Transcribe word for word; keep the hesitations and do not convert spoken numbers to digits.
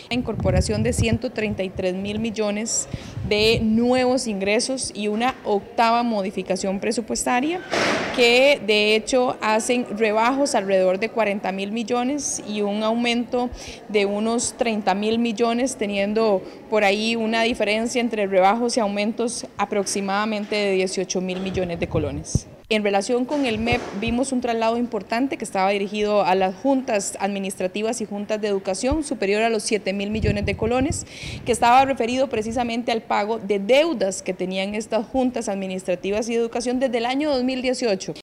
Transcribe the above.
La incorporación de ciento treinta y tres mil millones de nuevos ingresos y una octava modificación presupuestaria que de hecho hacen rebajos alrededor de cuarenta mil millones y un aumento de unos treinta mil millones, teniendo por ahí una diferencia entre rebajos y aumentos aproximadamente de dieciocho mil millones de colones. En relación con el M E P vimos un traslado importante que estaba dirigido a las juntas administrativas y juntas de educación superior a los siete mil millones de colones, que estaba referido precisamente al pago de deudas que tenían estas juntas administrativas y de educación desde el año dos mil dieciocho.